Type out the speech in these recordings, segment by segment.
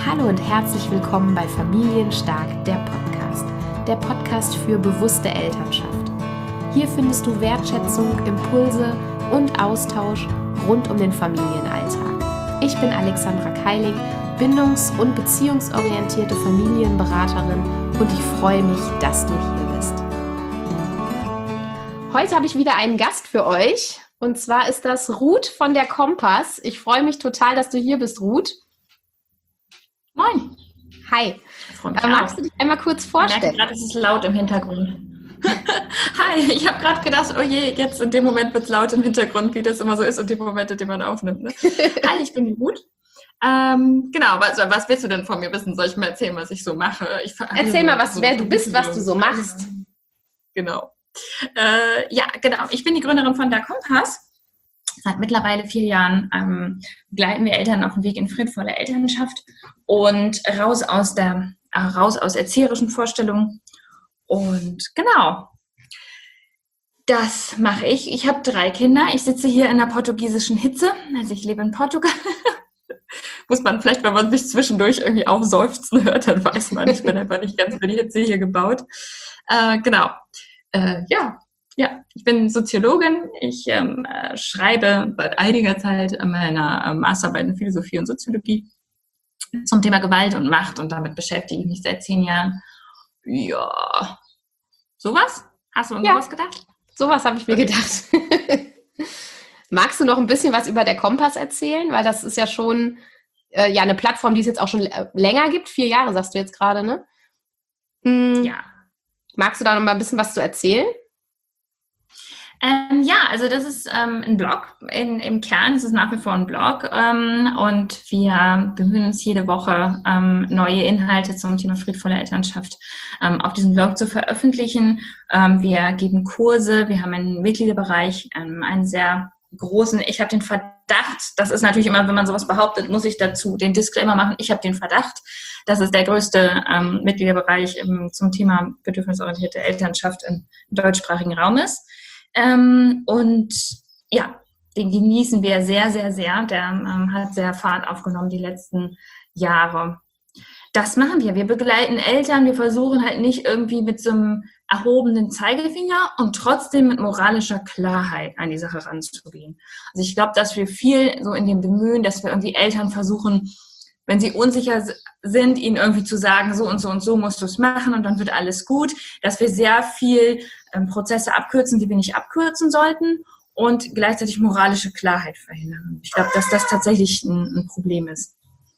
Hallo und herzlich willkommen bei Familienstark, der Podcast. Der Podcast für bewusste Elternschaft. Hier findest du Wertschätzung, Impulse und Austausch rund um den Familienalltag. Ich bin Alexandra Keilig, bindungs- und beziehungsorientierte Familienberaterin und ich freue mich, dass du hier bist. Heute habe ich wieder einen Gast für euch und zwar ist das Ruth von der Kompass. Ich freue mich total, dass du hier bist, Ruth. Moin. Hi. Magst du dich einmal kurz vorstellen? Ich merke gerade, es ist laut im Hintergrund. Hi, ich habe gerade gedacht, oh je, jetzt in dem Moment wird es laut im Hintergrund, wie das immer so ist in dem Moment, in dem man aufnimmt. Ne? Hi, ich bin die Ruth. Genau, was willst du denn von mir wissen? Soll ich mal erzählen, was ich so mache? Erzähl mal, wer du bist, was du so machst. Genau. Genau. Ich bin die Gründerin von der Kompass. Seit mittlerweile 4 Jahren begleiten wir Eltern auf dem Weg in friedvolle Elternschaft und raus aus erzieherischen Vorstellungen. Und genau, das mache ich. Ich habe 3 Kinder. Ich sitze hier in der portugiesischen Hitze. Also ich lebe in Portugal. Muss man vielleicht, wenn man mich zwischendurch irgendwie auch seufzen hört, dann weiß man, ich bin einfach nicht ganz für die Hitze hier gebaut. Genau. Ja, ich bin Soziologin. Ich schreibe seit einiger Zeit an meiner Masterarbeit in Philosophie und Soziologie zum Thema Gewalt und Macht und damit beschäftige ich mich seit 10 Jahren. Ja, sowas? Hast du an sowas gedacht? Sowas habe ich mir gedacht. Magst du noch ein bisschen was über der Kompass erzählen? Weil das ist ja schon eine Plattform, die es jetzt auch schon länger gibt. 4 Jahre, sagst du jetzt gerade, ne? Ja. Magst du da noch mal ein bisschen was zu erzählen? Also das ist ein Blog. Im Kern ist es nach wie vor ein Blog. Und wir bemühen uns jede Woche, neue Inhalte zum Thema friedvolle Elternschaft auf diesem Blog zu veröffentlichen. Wir geben Kurse, wir haben einen Mitgliederbereich, einen sehr großen, ich habe den Verdacht, das ist natürlich immer, wenn man sowas behauptet, muss ich dazu den Disclaimer machen, ich habe den Verdacht, dass es der größte Mitgliederbereich zum Thema bedürfnisorientierte Elternschaft im deutschsprachigen Raum ist. Und ja, den genießen wir sehr, sehr, sehr. Der hat sehr Fahrt aufgenommen die letzten Jahre. Das machen wir. Wir begleiten Eltern. Wir versuchen halt nicht irgendwie mit so einem erhobenen Zeigefinger und trotzdem mit moralischer Klarheit an die Sache ranzugehen. Also ich glaube, dass wir viel so in dem Bemühen, dass wir irgendwie Eltern versuchen, wenn sie unsicher sind, ihnen irgendwie zu sagen, so und so und so musst du es machen und dann wird alles gut, dass wir sehr viel Prozesse abkürzen, die wir nicht abkürzen sollten und gleichzeitig moralische Klarheit verhindern. Ich glaube, dass das tatsächlich ein Problem ist.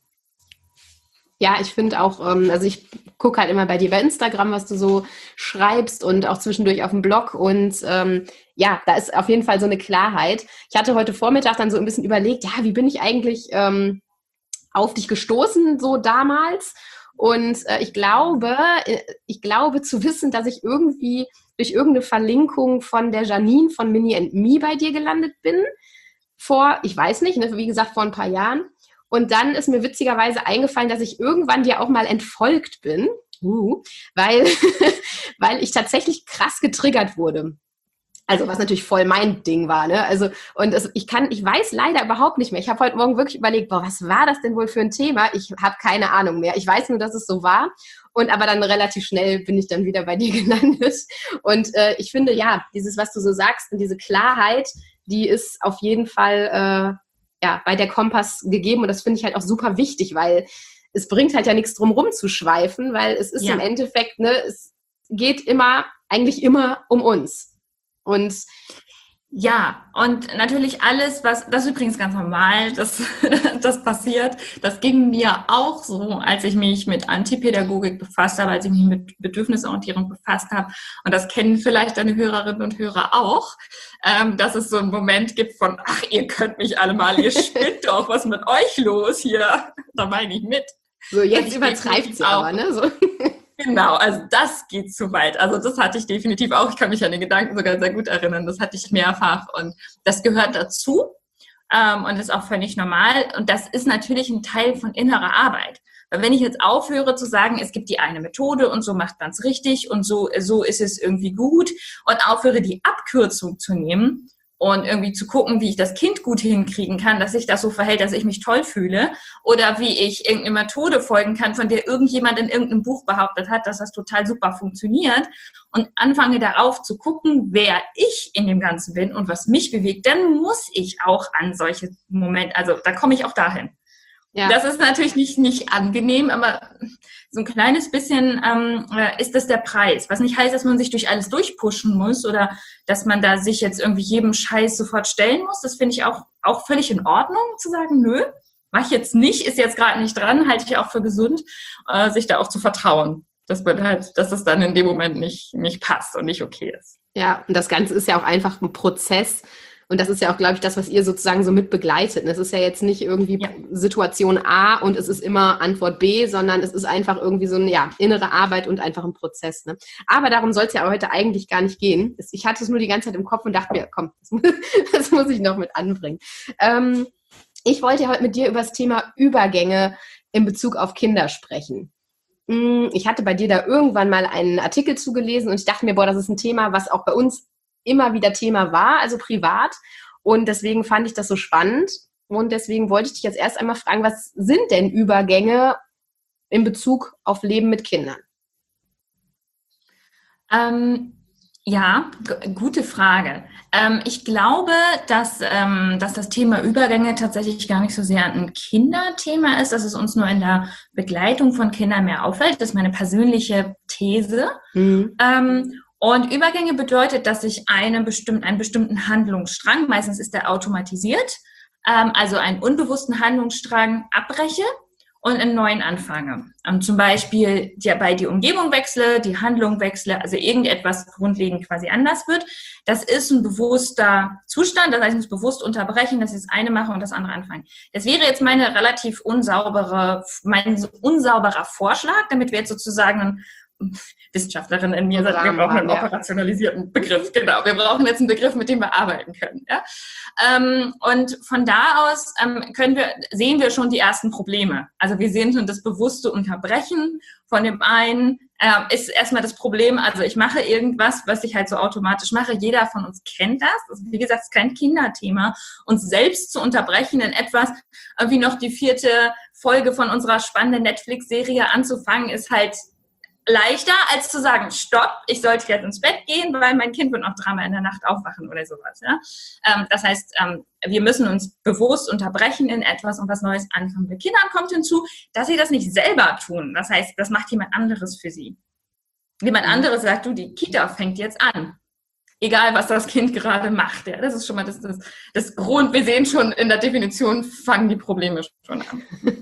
Ja, ich finde auch, also ich gucke halt immer bei dir bei Instagram, was du so schreibst und auch zwischendurch auf dem Blog und da ist auf jeden Fall so eine Klarheit. Ich hatte heute Vormittag dann so ein bisschen überlegt, ja, wie bin ich eigentlich auf dich gestoßen, so damals. Und ich glaube zu wissen, dass ich irgendwie durch irgendeine Verlinkung von der Janine von Mini and Me bei dir gelandet bin. Ich weiß nicht, ne, wie gesagt, vor ein paar Jahren. Und dann ist mir witzigerweise eingefallen, dass ich irgendwann dir auch mal entfolgt bin, weil ich tatsächlich krass getriggert wurde. Also was natürlich voll mein Ding war, ne? Also ich weiß leider überhaupt nicht mehr. Ich habe heute Morgen wirklich überlegt, was war das denn wohl für ein Thema? Ich habe keine Ahnung mehr. Ich weiß nur, dass es so war. Aber dann relativ schnell bin ich dann wieder bei dir gelandet. Und ich finde, ja, dieses, was du so sagst und diese Klarheit, die ist auf jeden Fall bei der Kompass gegeben. Und das finde ich halt auch super wichtig, weil es bringt halt ja nichts drum rumzuschweifen, weil es ist im Endeffekt, ne, es geht eigentlich immer um uns. Und ja, und natürlich alles, das ist übrigens ganz normal, das passiert. Das ging mir auch so, als ich mich mit Antipädagogik befasst habe, als ich mich mit Bedürfnisorientierung befasst habe. Und das kennen vielleicht deine Hörerinnen und Hörer auch, dass es so einen Moment gibt von, ach, ihr könnt mich alle mal, ihr spinnt doch, was ist mit euch los hier? Da meine ich mit. So, jetzt übertreibt sie aber, ne? So. Genau, also das geht zu weit. Also das hatte ich definitiv auch. Ich kann mich an den Gedanken sogar sehr gut erinnern. Das hatte ich mehrfach und das gehört dazu und ist auch völlig normal. Und das ist natürlich ein Teil von innerer Arbeit. Weil wenn ich jetzt aufhöre zu sagen, es gibt die eine Methode und so macht man es richtig und so ist es irgendwie gut und aufhöre, die Abkürzung zu nehmen und irgendwie zu gucken, wie ich das Kind gut hinkriegen kann, dass sich das so verhält, dass ich mich toll fühle, oder wie ich irgendeine Methode folgen kann, von der irgendjemand in irgendeinem Buch behauptet hat, dass das total super funktioniert, und anfange darauf zu gucken, wer ich in dem Ganzen bin und was mich bewegt, dann muss ich auch an solche Momente, also da komme ich auch dahin. Ja. Das ist natürlich nicht angenehm, aber so ein kleines bisschen ist das der Preis. Was nicht heißt, dass man sich durch alles durchpushen muss oder dass man da sich jetzt irgendwie jedem Scheiß sofort stellen muss. Das finde ich auch völlig in Ordnung, zu sagen, nö, mach ich jetzt nicht, ist jetzt gerade nicht dran, halte ich auch für gesund, sich da auch zu vertrauen, dass es dann in dem Moment nicht passt und nicht okay ist. Ja, und das Ganze ist ja auch einfach ein Prozess. Und das ist ja auch, glaube ich, das, was ihr sozusagen so mit begleitet. Es ist ja jetzt nicht irgendwie Situation A und es ist immer Antwort B, sondern es ist einfach irgendwie so eine innere Arbeit und einfach ein Prozess. Ne? Aber darum soll es ja heute eigentlich gar nicht gehen. Ich hatte es nur die ganze Zeit im Kopf und dachte mir, komm, das muss ich noch mit anbringen. Ich wollte heute mit dir über das Thema Übergänge in Bezug auf Kinder sprechen. Ich hatte bei dir da irgendwann mal einen Artikel zugelesen und ich dachte mir, das ist ein Thema, was auch bei uns immer wieder Thema war, also privat. Und deswegen fand ich das so spannend. Und deswegen wollte ich dich jetzt erst einmal fragen, was sind denn Übergänge in Bezug auf Leben mit Kindern? Gute Frage. Ich glaube, dass das Thema Übergänge tatsächlich gar nicht so sehr ein Kinderthema ist, dass es uns nur in der Begleitung von Kindern mehr auffällt. Das ist meine persönliche These. Und Übergänge bedeutet, dass ich einen bestimmten Handlungsstrang, meistens ist der automatisiert, also einen unbewussten Handlungsstrang abbreche und einen neuen anfange. Zum Beispiel bei die Umgebung wechsle, die Handlung wechsle, also irgendetwas grundlegend quasi anders wird. Das ist ein bewusster Zustand, das heißt, ich muss bewusst unterbrechen, dass ich das eine mache und das andere anfange. Das wäre jetzt mein unsauberer Vorschlag, damit wir jetzt sozusagen Wissenschaftlerin in mir sagt, wir brauchen einen operationalisierten Begriff. Genau, wir brauchen jetzt einen Begriff, mit dem wir arbeiten können. Ja? Und von da aus sehen wir schon die ersten Probleme. Also wir sehen schon das bewusste Unterbrechen von dem einen, ist erstmal das Problem, also ich mache irgendwas, was ich halt so automatisch mache. Jeder von uns kennt das. Also wie gesagt, es ist kein Kinderthema. Uns selbst zu unterbrechen in etwas, wie noch die 4. Folge von unserer spannenden Netflix-Serie anzufangen, ist halt leichter, als zu sagen, stopp, ich sollte jetzt ins Bett gehen, weil mein Kind wird noch 3-mal in der Nacht aufwachen oder sowas. Ja? Das heißt, wir müssen uns bewusst unterbrechen in etwas und was Neues anfangen. Bei Kindern kommt hinzu, dass sie das nicht selber tun. Das heißt, das macht jemand anderes für sie. Jemand anderes sagt, du, die Kita fängt jetzt an. Egal, was das Kind gerade macht. Ja? Das ist schon mal das Grund. Wir sehen schon in der Definition, fangen die Probleme schon an.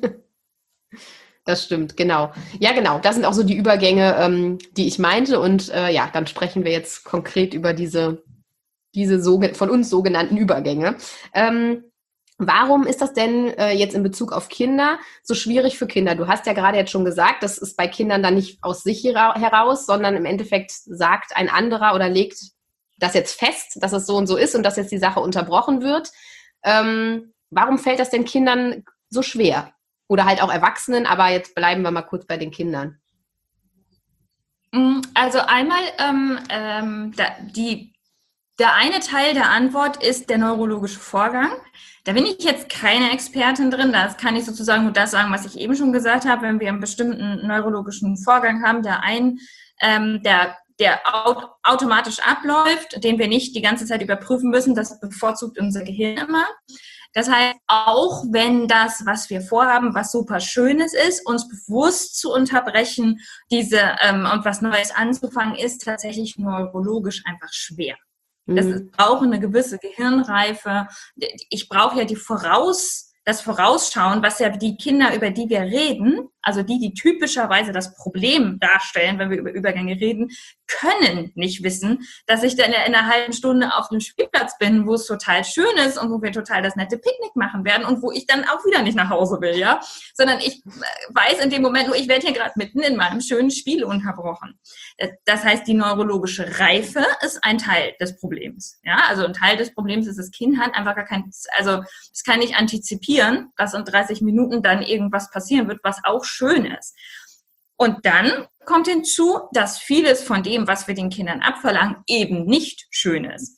Das stimmt, genau. Ja, genau. Das sind auch so die Übergänge, die ich meinte. Und dann sprechen wir jetzt konkret über diese von uns sogenannten Übergänge. Warum ist das denn jetzt in Bezug auf Kinder so schwierig für Kinder? Du hast ja gerade jetzt schon gesagt, das ist bei Kindern dann nicht aus sich heraus, sondern im Endeffekt sagt ein anderer oder legt das jetzt fest, dass es so und so ist und dass jetzt die Sache unterbrochen wird. Warum fällt das denn Kindern so schwer? Oder halt auch Erwachsenen, aber jetzt bleiben wir mal kurz bei den Kindern. Also einmal, der eine Teil der Antwort ist der neurologische Vorgang. Da bin ich jetzt keine Expertin drin, da kann ich sozusagen nur das sagen, was ich eben schon gesagt habe, wenn wir einen bestimmten neurologischen Vorgang haben, der automatisch abläuft, den wir nicht die ganze Zeit überprüfen müssen, das bevorzugt unser Gehirn immer. Das heißt, auch wenn das, was wir vorhaben, was super Schönes ist, uns bewusst zu unterbrechen, und was Neues anzufangen, ist tatsächlich neurologisch einfach schwer. Das braucht eine gewisse Gehirnreife. Ich brauche ja das Vorausschauen, was ja die Kinder, über die wir reden, also die typischerweise das Problem darstellen, wenn wir über Übergänge reden, können nicht wissen, dass ich dann in einer halben Stunde auf dem Spielplatz bin, wo es total schön ist und wo wir total das nette Picknick machen werden und wo ich dann auch wieder nicht nach Hause will, ja, sondern ich weiß in dem Moment nur, ich werde hier gerade mitten in meinem schönen Spiel unterbrochen. Das heißt, die neurologische Reife ist ein Teil des Problems, ja, also ein Teil des Problems ist, das Kind hat einfach es kann nicht antizipieren, dass in 30 Minuten dann irgendwas passieren wird, was auch schön ist. Und dann kommt hinzu, dass vieles von dem, was wir den Kindern abverlangen, eben nicht schön ist.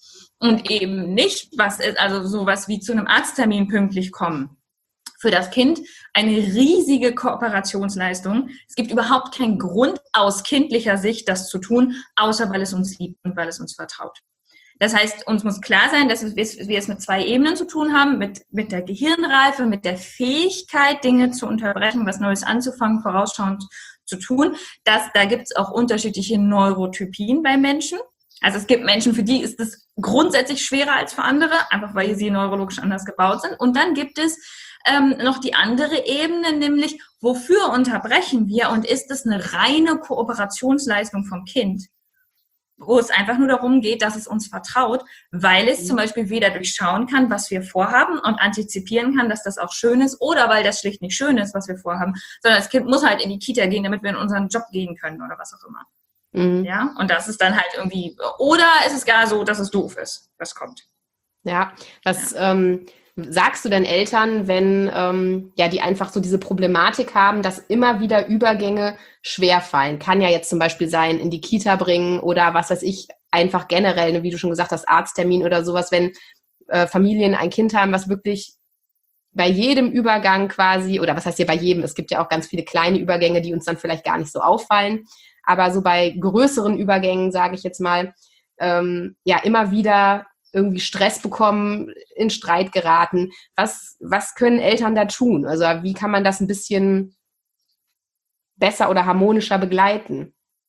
und eben nicht, was ist, also sowas wie zu einem Arzttermin pünktlich kommen. Für das Kind eine riesige Kooperationsleistung. Es gibt überhaupt keinen Grund aus kindlicher Sicht, das zu tun, außer weil es uns liebt und weil es uns vertraut. Das heißt, uns muss klar sein, dass wir es mit 2 Ebenen zu tun haben, mit der Gehirnreife, mit der Fähigkeit, Dinge zu unterbrechen, was Neues anzufangen, vorausschauend zu tun. Da gibt es auch unterschiedliche Neurotypien bei Menschen. Also es gibt Menschen, für die ist es grundsätzlich schwerer als für andere, einfach weil sie neurologisch anders gebaut sind. Und dann gibt es noch die andere Ebene, nämlich wofür unterbrechen wir und ist es eine reine Kooperationsleistung vom Kind, wo es einfach nur darum geht, dass es uns vertraut, weil es zum Beispiel weder durchschauen kann, was wir vorhaben und antizipieren kann, dass das auch schön ist, oder weil das schlicht nicht schön ist, was wir vorhaben, sondern das Kind muss halt in die Kita gehen, damit wir in unseren Job gehen können oder was auch immer. Mhm. Ja, und das ist dann halt irgendwie, oder ist es gar so, dass es doof ist, was kommt. Ja, was sagst du denn Eltern, wenn die einfach so diese Problematik haben, dass immer wieder Übergänge schwerfallen? Kann ja jetzt zum Beispiel sein, in die Kita bringen oder was weiß ich, einfach generell, wie du schon gesagt hast, Arzttermin oder sowas, wenn Familien ein Kind haben, was wirklich bei jedem Übergang quasi, oder was heißt hier bei jedem, es gibt ja auch ganz viele kleine Übergänge, die uns dann vielleicht gar nicht so auffallen, aber so bei größeren Übergängen, sage ich jetzt mal, immer wieder irgendwie Stress bekommen, in Streit geraten. Was können Eltern da tun? Also wie kann man das ein bisschen besser oder harmonischer begleiten?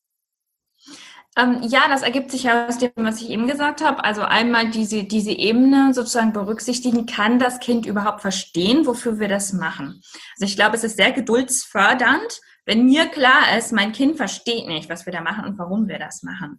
Das ergibt sich ja aus dem, was ich eben gesagt habe. Also einmal diese Ebene sozusagen berücksichtigen, kann das Kind überhaupt verstehen, wofür wir das machen? Also ich glaube, es ist sehr geduldsfördernd, wenn mir klar ist, mein Kind versteht nicht, was wir da machen und warum wir das machen.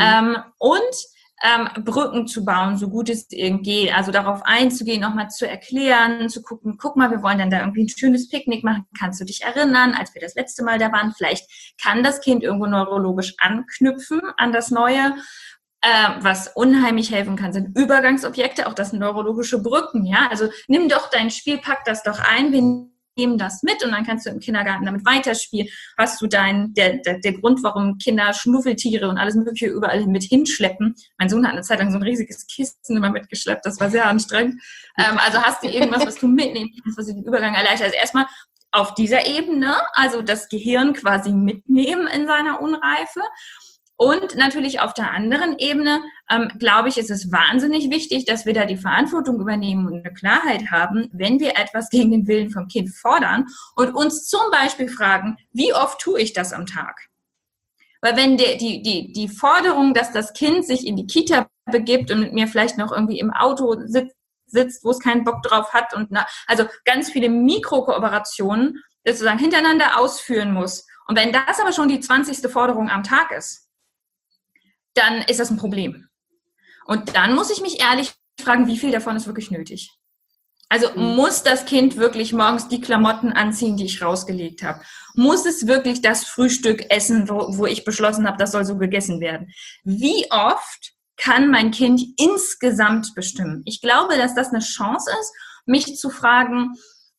Brücken zu bauen, so gut es irgend geht, also darauf einzugehen, nochmal zu erklären, zu gucken, guck mal, wir wollen dann da irgendwie ein schönes Picknick machen, kannst du dich erinnern, als wir das letzte Mal da waren, vielleicht kann das Kind irgendwo neurologisch anknüpfen an das Neue. Was unheimlich helfen kann, sind Übergangsobjekte, auch das sind neurologische Brücken, ja, also nimm doch dein Spiel, pack das doch ein, wir nehmen das mit und dann kannst du im Kindergarten damit weiterspielen. Hast du der Grund, warum Kinder Schnuffeltiere und alles Mögliche überall mit hinschleppen. Mein Sohn hat eine Zeit lang so ein riesiges Kissen immer mitgeschleppt, das war sehr anstrengend. Also hast du irgendwas, was du mitnehmen kannst, was dir den Übergang erleichtert. Also erstmal auf dieser Ebene, also das Gehirn quasi mitnehmen in seiner Unreife. Und natürlich auf der anderen Ebene, glaube ich, ist es wahnsinnig wichtig, dass wir da die Verantwortung übernehmen und eine Klarheit haben, wenn wir etwas gegen den Willen vom Kind fordern und uns zum Beispiel fragen, wie oft tue ich das am Tag? Weil wenn die Forderung, dass das Kind sich in die Kita begibt und mit mir vielleicht noch irgendwie im Auto sitzt, wo es keinen Bock drauf hat und also ganz viele Mikrokooperationen sozusagen hintereinander ausführen muss. Und wenn das aber schon die 20. Forderung am Tag ist, dann ist das ein Problem. Und dann muss ich mich ehrlich fragen, wie viel davon ist wirklich nötig? Also muss das Kind wirklich morgens die Klamotten anziehen, die ich rausgelegt habe? Muss es wirklich das Frühstück essen, wo ich beschlossen habe, das soll so gegessen werden? Wie oft kann mein Kind insgesamt bestimmen? Ich glaube, dass das eine Chance ist, mich zu fragen,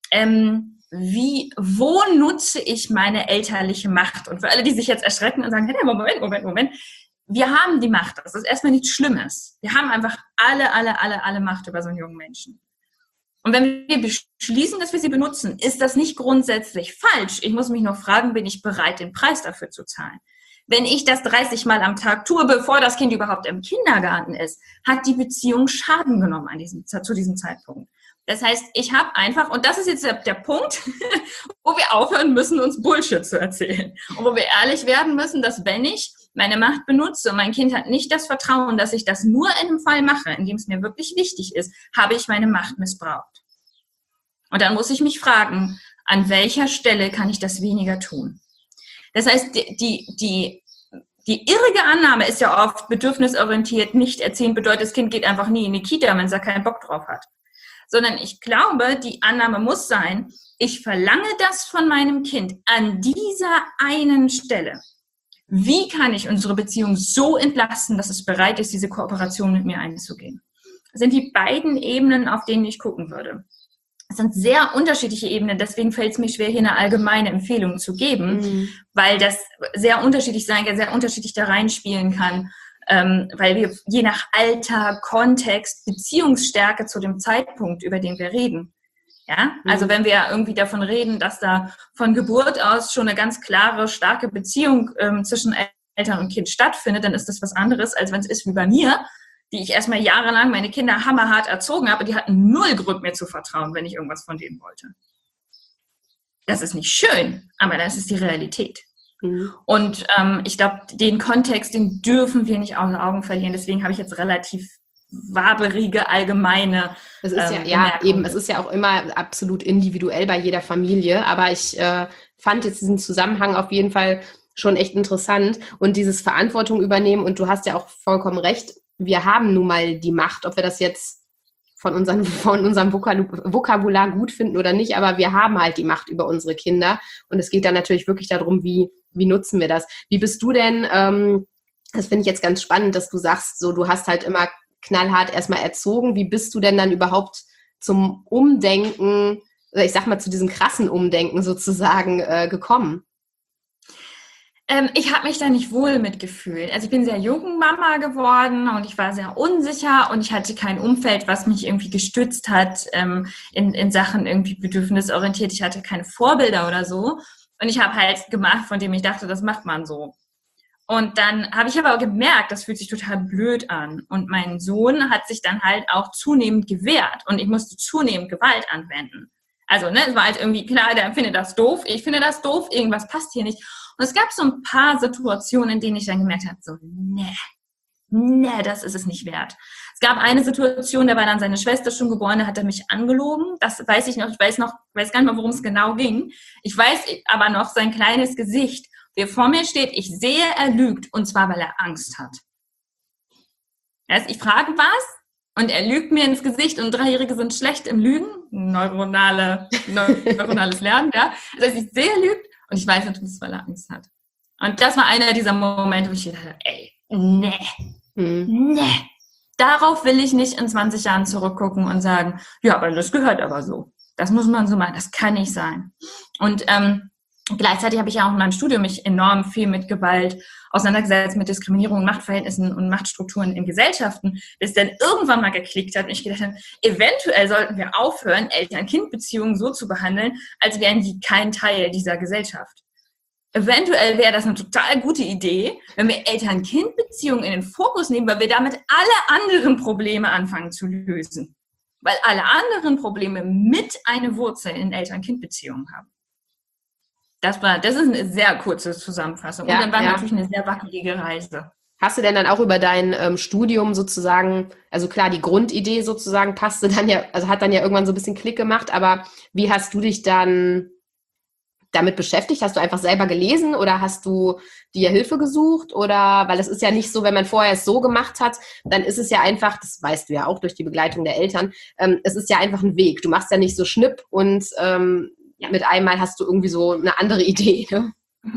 wo nutze ich meine elterliche Macht? Und für alle, die sich jetzt erschrecken und sagen, hey, Moment, wir haben die Macht. Das ist erstmal nichts Schlimmes. Wir haben einfach alle Macht über so einen jungen Menschen. Und wenn wir beschließen, dass wir sie benutzen, ist das nicht grundsätzlich falsch. Ich muss mich noch fragen, bin ich bereit, den Preis dafür zu zahlen? Wenn ich das 30 Mal am Tag tue, bevor das Kind überhaupt im Kindergarten ist, hat die Beziehung Schaden genommen zu diesem Zeitpunkt. Das heißt, ich habe einfach, und das ist jetzt der Punkt, wo wir aufhören müssen, uns Bullshit zu erzählen. Und wo wir ehrlich werden müssen, dass wenn ich meine Macht benutze und mein Kind hat nicht das Vertrauen, dass ich das nur in einem Fall mache, in dem es mir wirklich wichtig ist, habe ich meine Macht missbraucht. Und dann muss ich mich fragen, an welcher Stelle kann ich das weniger tun? Das heißt, die irrige Annahme ist ja oft bedürfnisorientiert, nicht erziehen bedeutet, das Kind geht einfach nie in die Kita, wenn es da keinen Bock drauf hat. Sondern ich glaube, die Annahme muss sein, ich verlange das von meinem Kind an dieser einen Stelle. Wie kann ich unsere Beziehung so entlasten, dass es bereit ist, diese Kooperation mit mir einzugehen? Das sind die beiden Ebenen, auf denen ich gucken würde. Es sind sehr unterschiedliche Ebenen, deswegen fällt es mir schwer, hier eine allgemeine Empfehlung zu geben, weil das sehr unterschiedlich sein kann, sehr unterschiedlich da reinspielen kann. weil wir je nach Alter, Kontext, Beziehungsstärke zu dem Zeitpunkt, über den wir reden. Ja, also wenn wir irgendwie davon reden, dass da von Geburt aus schon eine ganz klare, starke Beziehung zwischen Eltern und Kind stattfindet, dann ist das was anderes, als wenn es ist wie bei mir, die ich erstmal jahrelang meine Kinder hammerhart erzogen habe, die hatten null Grund mir zu vertrauen, wenn ich irgendwas von denen wollte. Das ist nicht schön, aber das ist die Realität. Und ich glaube, den Kontext, den dürfen wir nicht aus den Augen verlieren. Deswegen habe ich jetzt relativ waberige, allgemeine es ist es ist ja auch immer absolut individuell bei jeder Familie, aber ich fand jetzt diesen Zusammenhang auf jeden Fall schon echt interessant und dieses Verantwortung übernehmen, und du hast ja auch vollkommen recht, wir haben nun mal die Macht, ob wir das jetzt von unserem Vokabular gut finden oder nicht, aber wir haben halt die Macht über unsere Kinder, und es geht dann natürlich wirklich darum, wie nutzen wir das. Wie bist du denn, das finde ich jetzt ganz spannend, dass du sagst, so du hast halt immer knallhart erstmal erzogen. Wie bist du denn dann überhaupt zum Umdenken, oder ich sag mal zu diesem krassen Umdenken sozusagen gekommen? Ich habe mich da nicht wohl mitgefühlt. Also ich bin sehr jung Mama geworden und ich war sehr unsicher und ich hatte kein Umfeld, was mich irgendwie gestützt hat in Sachen irgendwie bedürfnisorientiert. Ich hatte keine Vorbilder oder so. Und ich habe halt gemacht, von dem ich dachte, das macht man so. Und dann habe ich aber gemerkt, das fühlt sich total blöd an. Und mein Sohn hat sich dann halt auch zunehmend gewehrt. Und ich musste zunehmend Gewalt anwenden. Also, ne, es war halt irgendwie klar, der findet das doof, ich finde das doof, irgendwas passt hier nicht. Und es gab so ein paar Situationen, in denen ich dann gemerkt habe, so, nee, das ist es nicht wert. Es gab eine Situation, da war dann seine Schwester schon geboren, da hat er mich angelogen. Das weiß ich noch, weiß gar nicht mehr, worum es genau ging. Ich weiß aber noch sein kleines Gesicht, wie er vor mir steht, ich sehe, er lügt, und zwar, weil er Angst hat. Also ich frage was und er lügt mir ins Gesicht, und Dreijährige sind schlecht im Lügen, neuronales Lernen, ja. Das heißt, ich sehe, er lügt und ich weiß natürlich, weil er Angst hat. Und das war einer dieser Momente, wo ich dachte, ey, nee, darauf will ich nicht in 20 Jahren zurückgucken und sagen, ja, aber das gehört aber so. Das muss man so machen, das kann nicht sein. Und gleichzeitig habe ich ja auch in meinem Studium mich enorm viel mit Gewalt auseinandergesetzt, mit Diskriminierung, Machtverhältnissen und Machtstrukturen in Gesellschaften, bis dann irgendwann mal geklickt hat und ich gedacht habe, eventuell sollten wir aufhören, Eltern-Kind-Beziehungen so zu behandeln, als wären die kein Teil dieser Gesellschaft. Eventuell wäre das eine total gute Idee, wenn wir Eltern-Kind-Beziehungen in den Fokus nehmen, weil wir damit alle anderen Probleme anfangen zu lösen. Weil alle anderen Probleme mit einer Wurzel in Eltern-Kind-Beziehungen haben. Das ist eine sehr kurze Zusammenfassung. Und dann war natürlich eine sehr wackelige Reise. Hast du denn dann auch über dein Studium sozusagen, also klar, die Grundidee sozusagen passte dann ja, also hat dann ja irgendwann so ein bisschen Klick gemacht, aber wie hast du dich dann damit beschäftigt? Hast du einfach selber gelesen oder hast du dir Hilfe gesucht? Oder, weil es ist ja nicht so, wenn man vorher es so gemacht hat, dann ist es ja einfach, das weißt du ja auch durch die Begleitung der Eltern, es ist ja einfach ein Weg. Du machst ja nicht so Schnipp und mit einmal hast du irgendwie so eine andere Idee. Ne?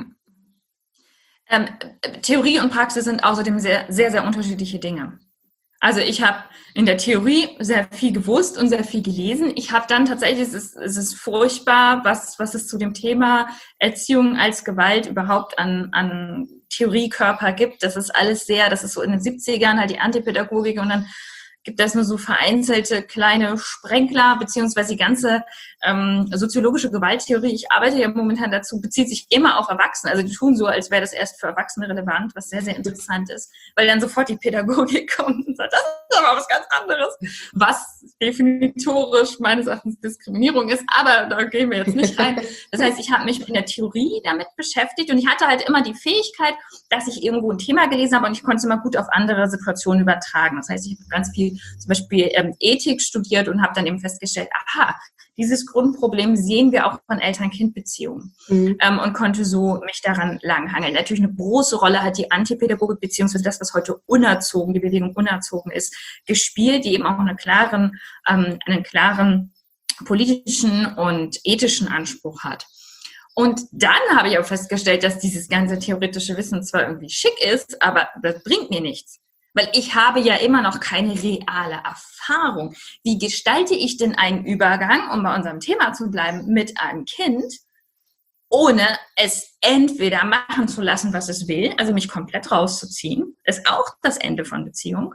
Theorie und Praxis sind außerdem sehr, sehr, sehr unterschiedliche Dinge. Also ich habe in der Theorie sehr viel gewusst und sehr viel gelesen. Ich habe dann tatsächlich, es ist furchtbar, was es zu dem Thema Erziehung als Gewalt überhaupt an Theoriekörper gibt. Das ist so in den 70ern halt die Antipädagogik, und dann gibt es nur so vereinzelte kleine Sprenkler, beziehungsweise die ganze soziologische Gewalttheorie, ich arbeite ja momentan dazu, bezieht sich immer auf Erwachsene. Also die tun so, als wäre das erst für Erwachsene relevant, was sehr, sehr interessant ist, weil dann sofort die Pädagogik kommt und sagt, das ist aber was ganz anderes, was definitorisch meines Erachtens Diskriminierung ist, aber da gehen wir jetzt nicht rein. Das heißt, ich habe mich in der Theorie damit beschäftigt und ich hatte halt immer die Fähigkeit, dass ich irgendwo ein Thema gelesen habe und ich konnte es immer gut auf andere Situationen übertragen. Das heißt, ich habe ganz viel zum Beispiel Ethik studiert und habe dann eben festgestellt, aha, dieses Grundproblem sehen wir auch von Eltern-Kind-Beziehungen und konnte so mich daran langhangeln. Natürlich eine große Rolle hat die Antipädagogik, beziehungsweise das, was heute unerzogen, die Bewegung unerzogen ist, gespielt, die eben auch einen klaren politischen und ethischen Anspruch hat. Und dann habe ich auch festgestellt, dass dieses ganze theoretische Wissen zwar irgendwie schick ist, aber das bringt mir nichts. Weil ich habe ja immer noch keine reale Erfahrung. Wie gestalte ich denn einen Übergang, um bei unserem Thema zu bleiben, mit einem Kind, ohne es entweder machen zu lassen, was es will, also mich komplett rauszuziehen, ist auch das Ende von Beziehung,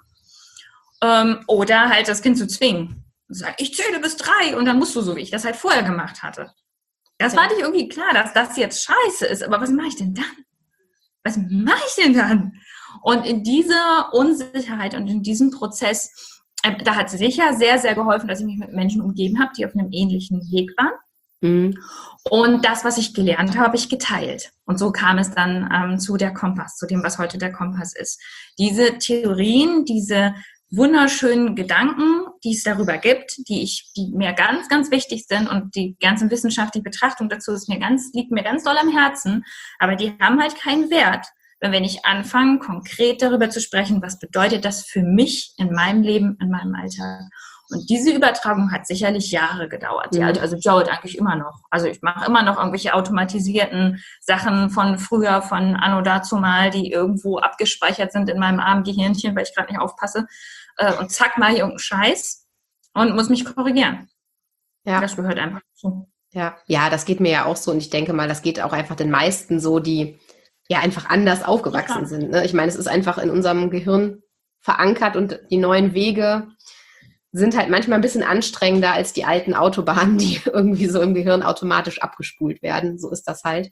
oder halt das Kind zu zwingen. Und zu sagen, ich zähle bis 3 und dann musst du so, wie ich das halt vorher gemacht hatte. Das war nicht irgendwie klar, dass das jetzt scheiße ist, aber was mache ich denn dann? Was mache ich denn dann? Und in dieser Unsicherheit und in diesem Prozess, da hat es sicher sehr, sehr geholfen, dass ich mich mit Menschen umgeben habe, die auf einem ähnlichen Weg waren. Mhm. Und das, was ich gelernt habe, habe ich geteilt. Und so kam es dann zu der Kompass, zu dem, was heute der Kompass ist. Diese Theorien, diese wunderschönen Gedanken, die es darüber gibt, die mir ganz, ganz wichtig sind, und die ganze wissenschaftliche Betrachtung dazu liegt mir ganz doll am Herzen, aber die haben halt keinen Wert, wenn wir nicht anfangen, konkret darüber zu sprechen, was bedeutet das für mich in meinem Leben, in meinem Alltag. Und diese Übertragung hat sicherlich Jahre gedauert. Die also dauert eigentlich immer noch. Also ich mache immer noch irgendwelche automatisierten Sachen von früher, von anno dazumal, die irgendwo abgespeichert sind in meinem armen Gehirnchen, weil ich gerade nicht aufpasse. Und zack, mal hier irgendeinen Scheiß und muss mich korrigieren. Ja. Das gehört einfach dazu. Ja, das geht mir ja auch so. Und ich denke mal, das geht auch einfach den meisten so, die ja einfach anders aufgewachsen sind. Ne? Ich meine, es ist einfach in unserem Gehirn verankert und die neuen Wege sind halt manchmal ein bisschen anstrengender als die alten Autobahnen, die irgendwie so im Gehirn automatisch abgespult werden. So ist das halt.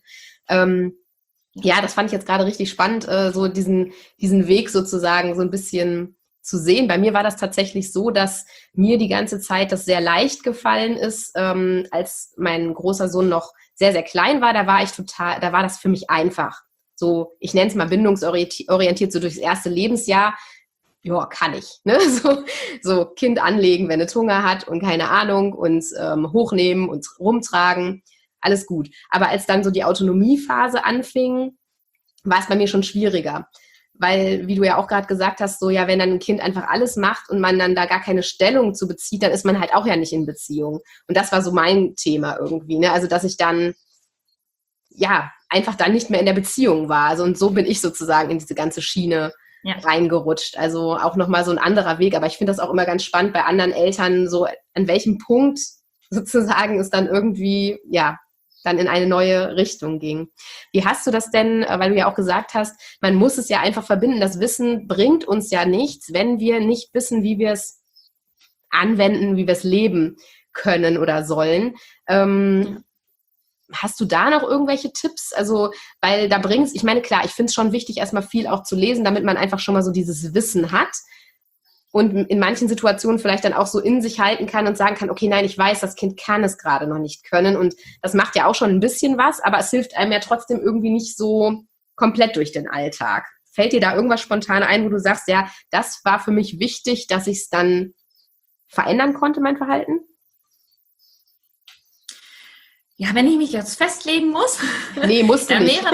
Ja, das fand ich jetzt gerade richtig spannend, so diesen Weg sozusagen so ein bisschen zu sehen. Bei mir war das tatsächlich so, dass mir die ganze Zeit das sehr leicht gefallen ist, als mein großer Sohn noch sehr, sehr klein war. Da war das für mich einfach. So, ich nenne es mal bindungsorientiert, so durchs erste Lebensjahr. Ja, kann ich. Ne? So Kind anlegen, wenn es Hunger hat und keine Ahnung, und hochnehmen und rumtragen, alles gut. Aber als dann so die Autonomiephase anfing, war es bei mir schon schwieriger. Weil, wie du ja auch gerade gesagt hast, so ja, wenn dann ein Kind einfach alles macht und man dann da gar keine Stellung zu bezieht, dann ist man halt auch ja nicht in Beziehung. Und das war so mein Thema irgendwie. Ne? Also, dass ich dann ja einfach dann nicht mehr in der Beziehung war. Also, und so bin ich sozusagen in diese ganze Schiene reingerutscht. Also auch nochmal so ein anderer Weg. Aber ich finde das auch immer ganz spannend bei anderen Eltern, so an welchem Punkt sozusagen es dann irgendwie, ja, dann in eine neue Richtung ging. Wie hast du das denn, weil du ja auch gesagt hast, man muss es ja einfach verbinden. Das Wissen bringt uns ja nichts, wenn wir nicht wissen, wie wir es anwenden, wie wir es leben können oder sollen. Hast du da noch irgendwelche Tipps? Also, weil da ich meine, klar, ich finde es schon wichtig, erstmal viel auch zu lesen, damit man einfach schon mal so dieses Wissen hat und in manchen Situationen vielleicht dann auch so in sich halten kann und sagen kann, okay, nein, ich weiß, das Kind kann es gerade noch nicht können, und das macht ja auch schon ein bisschen was, aber es hilft einem ja trotzdem irgendwie nicht so komplett durch den Alltag. Fällt dir da irgendwas spontan ein, wo du sagst, ja, das war für mich wichtig, dass ich es dann verändern konnte, mein Verhalten? Ja, wenn ich mich jetzt festlegen muss, nee, musst du nicht.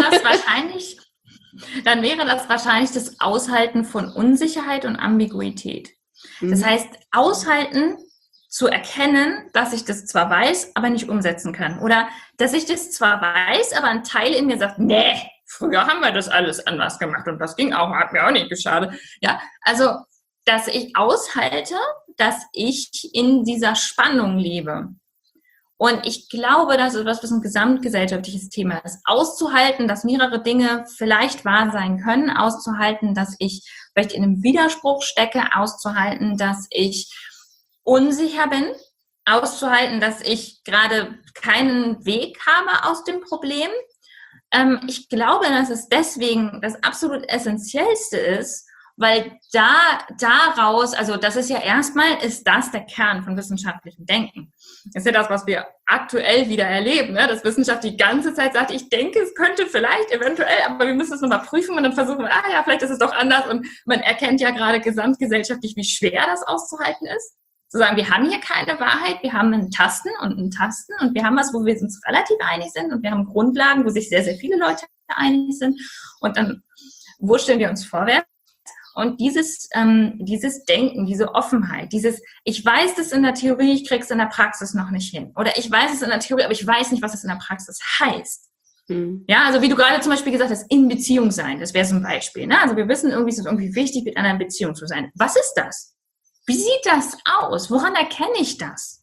Dann wäre das wahrscheinlich das Aushalten von Unsicherheit und Ambiguität. Das heißt, aushalten zu erkennen, dass ich das zwar weiß, aber nicht umsetzen kann. Oder dass ich das zwar weiß, aber ein Teil in mir sagt, nee, früher haben wir das alles anders gemacht und das ging auch, hat mir auch nicht geschadet. Ja, also, dass ich aushalte, dass ich in dieser Spannung lebe. Und ich glaube, das ist was ein gesamtgesellschaftliches Thema ist. Auszuhalten, dass mehrere Dinge vielleicht wahr sein können, auszuhalten, dass ich vielleicht in einem Widerspruch stecke, auszuhalten, dass ich unsicher bin, auszuhalten, dass ich gerade keinen Weg habe aus dem Problem. Ich glaube, dass es deswegen das absolut Essentiellste ist, weil daraus, also das ist ja erstmal, ist das der Kern von wissenschaftlichem Denken. Das ist ja das, was wir aktuell wieder erleben, ne? Dass Wissenschaft die ganze Zeit sagt, ich denke, es könnte vielleicht, eventuell, aber wir müssen es nochmal prüfen und dann versuchen wir, ja, vielleicht ist es doch anders, und man erkennt ja gerade gesamtgesellschaftlich, wie schwer das auszuhalten ist. Zu sagen, wir haben hier keine Wahrheit, wir haben einen Tasten und wir haben was, wo wir uns relativ einig sind, und wir haben Grundlagen, wo sich sehr, sehr viele Leute einig sind, und dann wurschteln wir uns vorwärts. Und dieses Denken, diese Offenheit, ich weiß das in der Theorie, ich krieg's in der Praxis noch nicht hin. Oder ich weiß es in der Theorie, aber ich weiß nicht, was es in der Praxis heißt. Ja, also wie du gerade zum Beispiel gesagt hast, in Beziehung sein, das wäre so ein Beispiel. Ne? Also wir wissen irgendwie, es ist irgendwie wichtig, mit einer Beziehung zu sein. Was ist das? Wie sieht das aus? Woran erkenne ich das?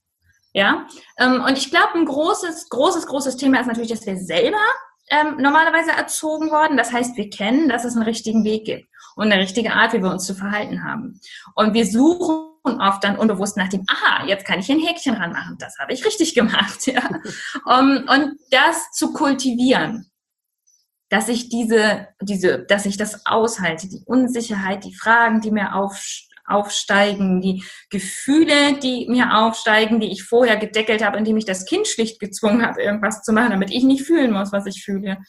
Ja, und ich glaube, ein großes Thema ist natürlich, dass wir selber normalerweise erzogen worden. Das heißt, wir kennen, dass es einen richtigen Weg gibt und eine richtige Art, wie wir uns zu verhalten haben. Und wir suchen oft dann unbewusst nach dem, aha, jetzt kann ich hier ein Häkchen ranmachen. Das habe ich richtig gemacht. Ja. Und das zu kultivieren, dass ich dass ich das aushalte, die Unsicherheit, die Fragen, die mir aufsteigen, die Gefühle, die mir aufsteigen, die ich vorher gedeckelt habe, indem ich das Kind schlicht gezwungen habe, irgendwas zu machen, damit ich nicht fühlen muss, was ich fühle.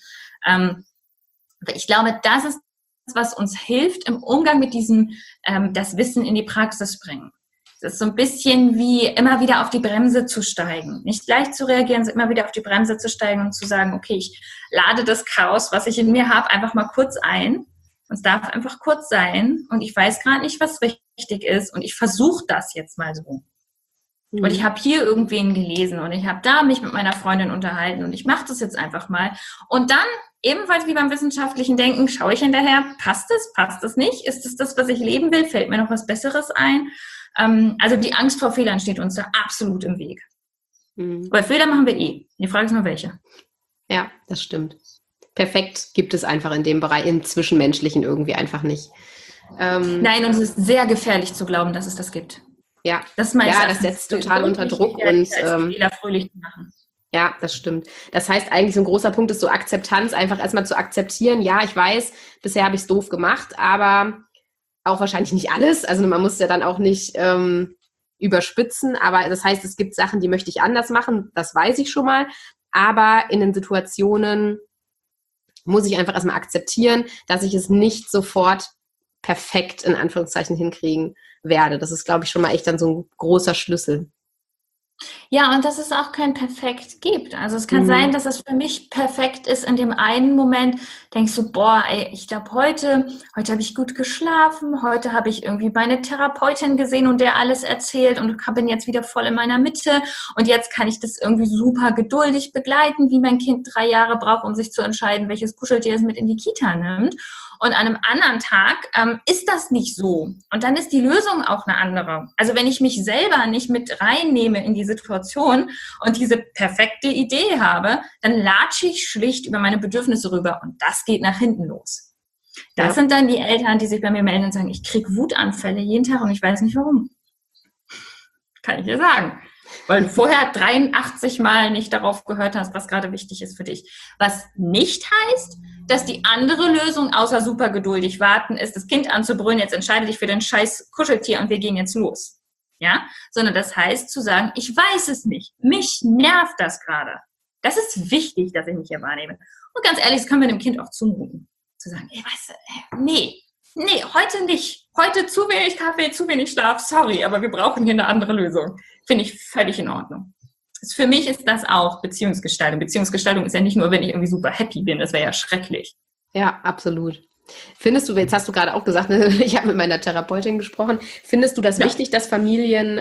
Ich glaube, das ist, was uns hilft im Umgang mit diesem, das Wissen in die Praxis bringen. Es ist so ein bisschen wie immer wieder auf die Bremse zu steigen. Nicht gleich zu reagieren, sondern immer wieder auf die Bremse zu steigen und zu sagen, okay, ich lade das Chaos, was ich in mir habe, einfach mal kurz ein. Und es darf einfach kurz sein. Und ich weiß gerade nicht, was wichtig ist. Und ich versuche das jetzt mal so. Mhm. Und ich habe hier irgendwen gelesen und ich habe da mich mit meiner Freundin unterhalten und ich mache das jetzt einfach mal. Und dann, ebenfalls wie beim wissenschaftlichen Denken, schaue ich hinterher, passt es nicht? Ist es das, was ich leben will? Fällt mir noch was Besseres ein? Also die Angst vor Fehlern steht uns da absolut im Weg. Mhm. Weil Fehler machen wir eh. Die Frage ist nur, welche. Ja, das stimmt. Perfekt gibt es einfach in dem Bereich, im Zwischenmenschlichen irgendwie einfach nicht. Nein, und es ist sehr gefährlich zu glauben, dass es das gibt. Ja, das setzt total unter Druck und Fehler fröhlich zu machen. Ja, das stimmt. Das heißt, eigentlich so ein großer Punkt ist so Akzeptanz, einfach erstmal zu akzeptieren, ja, ich weiß, bisher habe ich es doof gemacht, aber auch wahrscheinlich nicht alles. Also man muss ja dann auch nicht überspitzen, aber das heißt, es gibt Sachen, die möchte ich anders machen, das weiß ich schon mal, aber in den Situationen muss ich einfach erstmal akzeptieren, dass ich es nicht sofort perfekt in Anführungszeichen hinkriegen werde. Das ist, glaube ich, schon mal echt dann so ein großer Schlüssel. Ja, und dass es auch kein Perfekt gibt. Also es kann sein, dass es für mich perfekt ist. In dem einen Moment denkst du, boah, ey, ich glaube, heute habe ich gut geschlafen, heute habe ich irgendwie meine Therapeutin gesehen und der alles erzählt und bin jetzt wieder voll in meiner Mitte und jetzt kann ich das irgendwie super geduldig begleiten, wie mein Kind 3 Jahre braucht, um sich zu entscheiden, welches Kuscheltier es mit in die Kita nimmt. Und an einem anderen Tag ist das nicht so. Und dann ist die Lösung auch eine andere. Also wenn ich mich selber nicht mit reinnehme in die Situation und diese perfekte Idee habe, dann latsche ich schlicht über meine Bedürfnisse rüber und das geht nach hinten los. Das sind dann die Eltern, die sich bei mir melden und sagen, ich kriege Wutanfälle jeden Tag und ich weiß nicht warum. Kann ich dir sagen. Weil du vorher 83 Mal nicht darauf gehört hast, was gerade wichtig ist für dich. Was nicht heißt, dass die andere Lösung, außer super geduldig warten, ist, das Kind anzubrüllen, jetzt entscheide dich für den scheiß Kuscheltier und wir gehen jetzt los. Ja? Sondern das heißt zu sagen, ich weiß es nicht. Mich nervt das gerade. Das ist wichtig, dass ich mich hier wahrnehme. Und ganz ehrlich, das können wir dem Kind auch zumuten. Zu sagen, ey, weißt du, nee, heute nicht. Heute zu wenig Kaffee, zu wenig Schlaf, sorry, aber wir brauchen hier eine andere Lösung. Finde ich völlig in Ordnung. Für mich ist das auch Beziehungsgestaltung. Beziehungsgestaltung ist ja nicht nur, wenn ich irgendwie super happy bin, das wäre ja schrecklich. Ja, absolut. Findest du, jetzt hast du gerade auch gesagt, ich habe mit meiner Therapeutin gesprochen, findest du das wichtig, dass Familien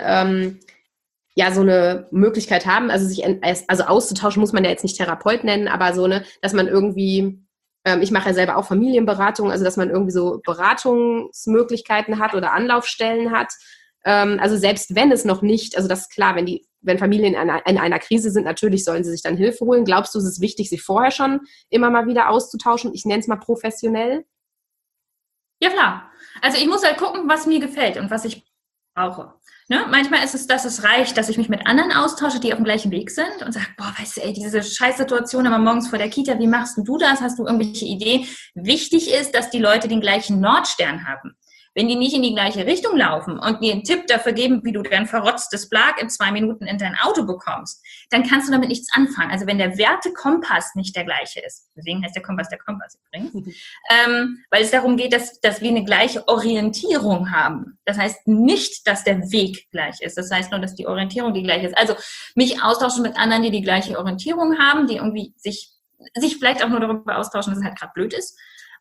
so eine Möglichkeit haben, also sich auszutauschen, muss man ja jetzt nicht Therapeut nennen, aber so, dass man irgendwie, ich mache ja selber auch Familienberatung, also dass man irgendwie so Beratungsmöglichkeiten hat oder Anlaufstellen hat. Also selbst wenn es noch nicht, also das ist klar, wenn Familien in einer Krise sind, natürlich sollen sie sich dann Hilfe holen. Glaubst du, es ist wichtig, sich vorher schon immer mal wieder auszutauschen? Ich nenne es mal professionell. Ja, klar. Also ich muss halt gucken, was mir gefällt und was ich brauche. Ne? Manchmal ist es, dass es reicht, dass ich mich mit anderen austausche, die auf dem gleichen Weg sind und sage, boah, weißt du, ey, diese Scheißsituation immer morgens vor der Kita, wie machst du das? Hast du irgendwelche Ideen? Wichtig ist, dass die Leute den gleichen Nordstern haben. Wenn die nicht in die gleiche Richtung laufen und dir einen Tipp dafür geben, wie du dein verrotztes Blag in 2 Minuten in dein Auto bekommst, dann kannst du damit nichts anfangen. Also wenn der Wertekompass nicht der gleiche ist, deswegen heißt der Kompass übrigens, weil es darum geht, dass wir eine gleiche Orientierung haben. Das heißt nicht, dass der Weg gleich ist. Das heißt nur, dass die Orientierung die gleiche ist. Also mich austauschen mit anderen, die die gleiche Orientierung haben, die irgendwie sich vielleicht auch nur darüber austauschen, dass es halt gerade blöd ist.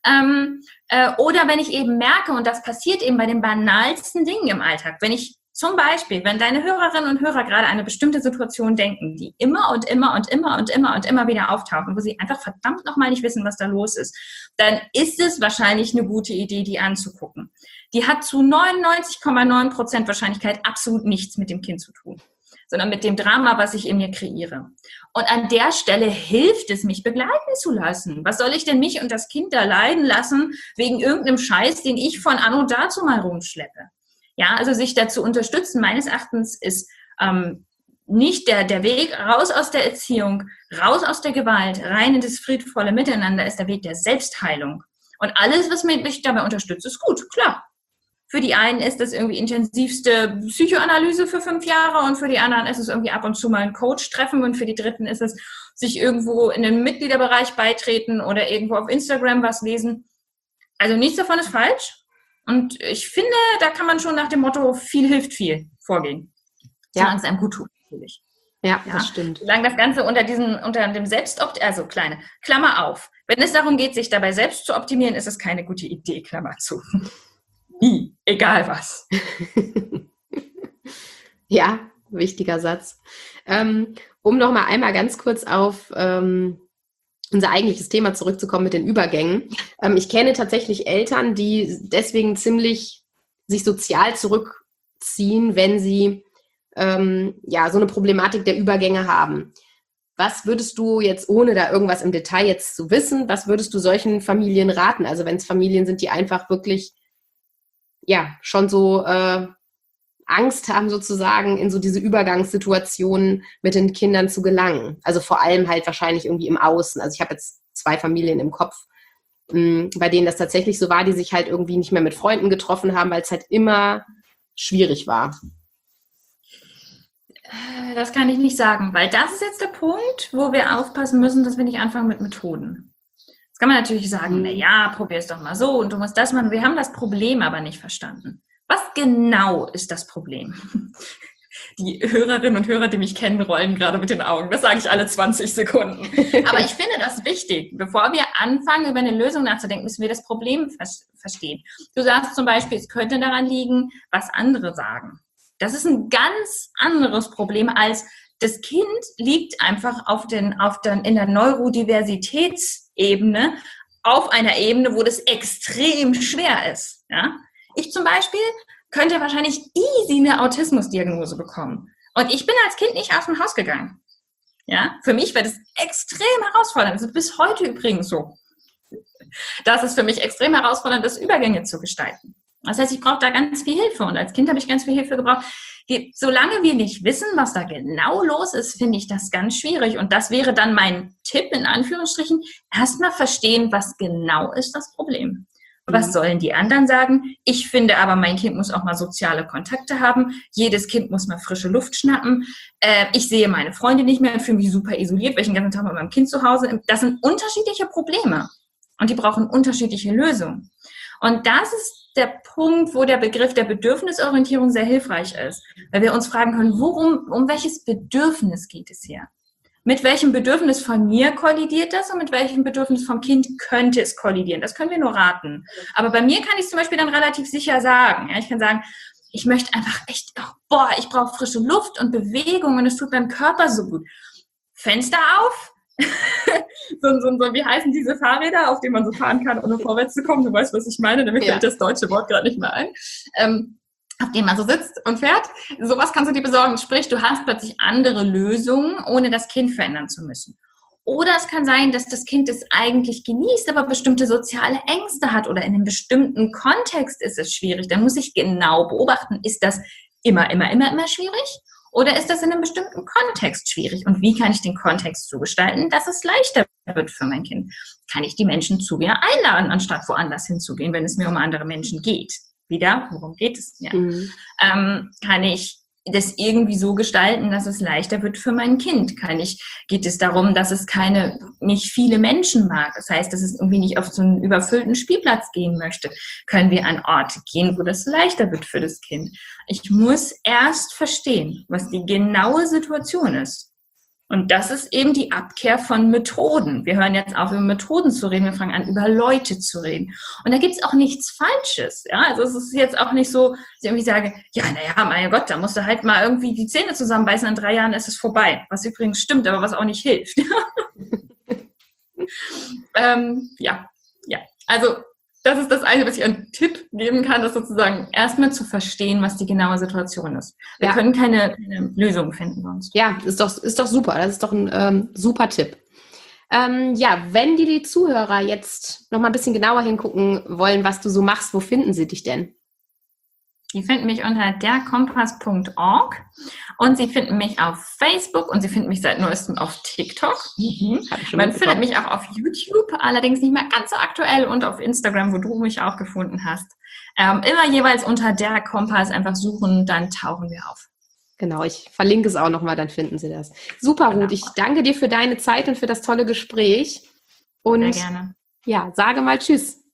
Oder wenn ich eben merke, und das passiert eben bei den banalsten Dingen im Alltag, wenn ich zum Beispiel, wenn deine Hörerinnen und Hörer gerade an eine bestimmte Situation denken, die immer und immer und immer und immer und immer wieder auftauchen, wo sie einfach verdammt nochmal nicht wissen, was da los ist, dann ist es wahrscheinlich eine gute Idee, die anzugucken. Die hat zu 99,9% Wahrscheinlichkeit absolut nichts mit dem Kind zu tun. sondern mit dem Drama, was ich in mir kreiere. Und an der Stelle hilft es, mich begleiten zu lassen. Was soll ich denn mich und das Kind da leiden lassen, wegen irgendeinem Scheiß, den ich von anno dazu mal rumschleppe? Ja, also sich dazu unterstützen, meines Erachtens ist nicht der Weg raus aus der Erziehung, raus aus der Gewalt, rein in das friedvolle Miteinander, ist der Weg der Selbstheilung. Und alles, was mich dabei unterstützt, ist gut, klar. Für die einen ist das irgendwie intensivste Psychoanalyse für 5 Jahre und für die anderen ist es irgendwie ab und zu mal ein Coach-Treffen und für die Dritten ist es sich irgendwo in den Mitgliederbereich beitreten oder irgendwo auf Instagram was lesen. Also nichts davon ist falsch. Und ich finde, da kann man schon nach dem Motto, viel hilft viel vorgehen. Solange es einem gut tut, natürlich. Ja, das stimmt. Solange das Ganze unter dem also kleine Klammer auf. Wenn es darum geht, sich dabei selbst zu optimieren, ist es keine gute Idee, Klammer zu. Nie, egal was. Ja, wichtiger Satz. Um noch mal einmal ganz kurz auf unser eigentliches Thema zurückzukommen mit den Übergängen. Ich kenne tatsächlich Eltern, die deswegen ziemlich sich sozial zurückziehen, wenn sie so eine Problematik der Übergänge haben. Was würdest du jetzt, ohne da irgendwas im Detail jetzt zu wissen, was würdest du solchen Familien raten? Also wenn es Familien sind, die einfach wirklich schon so Angst haben, sozusagen in so diese Übergangssituationen mit den Kindern zu gelangen. Also vor allem halt wahrscheinlich irgendwie im Außen. Also ich habe jetzt 2 Familien im Kopf, bei denen das tatsächlich so war, die sich halt irgendwie nicht mehr mit Freunden getroffen haben, weil es halt immer schwierig war. Das kann ich nicht sagen, weil das ist jetzt der Punkt, wo wir aufpassen müssen, dass wir nicht anfangen mit Methoden. Jetzt kann man natürlich sagen, probier es doch mal so und du musst das machen. Wir haben das Problem aber nicht verstanden. Was genau ist das Problem? Die Hörerinnen und Hörer, die mich kennen, rollen gerade mit den Augen. Das sage ich alle 20 Sekunden. Aber ich finde das wichtig. Bevor wir anfangen, über eine Lösung nachzudenken, müssen wir das Problem verstehen. Du sagst zum Beispiel, es könnte daran liegen, was andere sagen. Das ist ein ganz anderes Problem als das Kind liegt einfach in der Neurodiversitätsebene auf einer Ebene, wo das extrem schwer ist. Ja? Ich zum Beispiel könnte wahrscheinlich easy eine Autismusdiagnose bekommen. Und ich bin als Kind nicht aus dem Haus gegangen. Ja? Für mich wäre das extrem herausfordernd. Das ist bis heute übrigens so. Das ist für mich extrem herausfordernd, das Übergänge zu gestalten. Das heißt, ich brauche da ganz viel Hilfe. Und als Kind habe ich ganz viel Hilfe gebraucht. Solange wir nicht wissen, was da genau los ist, finde ich das ganz schwierig. Und das wäre dann mein Tipp, in Anführungsstrichen, erstmal verstehen, was genau ist das Problem. Was sollen die anderen sagen? Ich finde aber, mein Kind muss auch mal soziale Kontakte haben. Jedes Kind muss mal frische Luft schnappen. Ich sehe meine Freunde nicht mehr und fühle mich super isoliert, weil ich den ganzen Tag mit meinem Kind zu Hause bin. Das sind unterschiedliche Probleme. Und die brauchen unterschiedliche Lösungen. Und das ist der Punkt, wo der Begriff der Bedürfnisorientierung sehr hilfreich ist. Weil wir uns fragen können, um welches Bedürfnis geht es hier? Mit welchem Bedürfnis von mir kollidiert das und mit welchem Bedürfnis vom Kind könnte es kollidieren? Das können wir nur raten. Aber bei mir kann ich es zum Beispiel dann relativ sicher sagen. Ja, ich kann sagen, ich möchte einfach echt, ich brauche frische Luft und Bewegung und es tut meinem Körper so gut. Fenster auf. Wie heißen diese Fahrräder, auf denen man so fahren kann, ohne vorwärts zu kommen? Du weißt, was ich meine. Mir fällt das deutsche Wort gerade nicht mehr ein. Auf dem man so sitzt und fährt. Sowas kannst du dir besorgen. Sprich, du hast plötzlich andere Lösungen, ohne das Kind verändern zu müssen. Oder es kann sein, dass das Kind es eigentlich genießt, aber bestimmte soziale Ängste hat oder in einem bestimmten Kontext ist es schwierig. Dann muss ich genau beobachten, ist das immer schwierig? Oder ist das in einem bestimmten Kontext schwierig? Und wie kann ich den Kontext so gestalten, dass es leichter wird für mein Kind? Kann ich die Menschen zu mir einladen, anstatt woanders hinzugehen, wenn es mir um andere Menschen geht? Wieder, worum geht es mir? Kann ich das irgendwie so gestalten, dass es leichter wird für mein Kind? Geht es darum, dass es nicht viele Menschen mag? Das heißt, dass es irgendwie nicht auf so einen überfüllten Spielplatz gehen möchte. Können wir an Orte gehen, wo das leichter wird für das Kind? Ich muss erst verstehen, was die genaue Situation ist. Und das ist eben die Abkehr von Methoden. Wir hören jetzt auf, über Methoden zu reden. Wir fangen an, über Leute zu reden. Und da gibt es auch nichts Falsches. Ja? Also es ist jetzt auch nicht so, dass ich irgendwie sage, mein Gott, da musst du halt mal irgendwie die Zähne zusammenbeißen, in 3 Jahren ist es vorbei. Was übrigens stimmt, aber was auch nicht hilft. Also Das ist das Einzige, was ich einen Tipp geben kann, das sozusagen erstmal zu verstehen, was die genaue Situation ist. Wir können keine Lösung finden sonst. Ja, ist doch super. Das ist doch ein super Tipp. Wenn die Zuhörer jetzt noch mal ein bisschen genauer hingucken wollen, was du so machst, wo finden sie dich denn? Die finden mich unter derkompass.org und sie finden mich auf Facebook und sie finden mich seit neuestem auf TikTok. Man findet mich auch auf YouTube, allerdings nicht mehr ganz so aktuell, und auf Instagram, wo du mich auch gefunden hast. Immer jeweils unter der Kompass einfach suchen, dann tauchen wir auf. Genau, ich verlinke es auch nochmal, dann finden Sie das. Super, Ruth, ich danke dir für deine Zeit und für das tolle Gespräch. Und sehr gerne. Ja, sage mal Tschüss.